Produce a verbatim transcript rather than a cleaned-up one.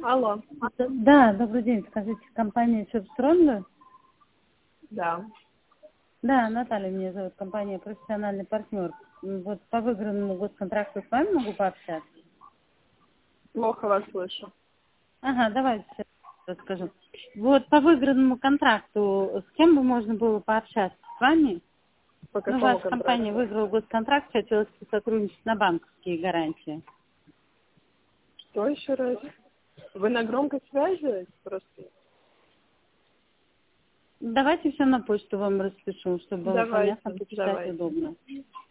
Алло. Да, добрый день. Скажите, компания Чопстронга? Да. Да, Наталья меня зовут, компания «Профессиональный партнер». Вот по выигранному госконтракту с вами могу пообщаться? Плохо вас слышу. Ага, давайте сейчас расскажу. Вот по выигранному контракту с кем бы можно было пообщаться? С вами? По Ну, какому ваша контракту? компания выиграла госконтракт, хотелось сотрудничать на банковские гарантии. Что еще раз? Вы на громкой связи? Просто. Давайте все на почту вам распишу, чтобы было Давайте, понятно, почитать давайте. удобно.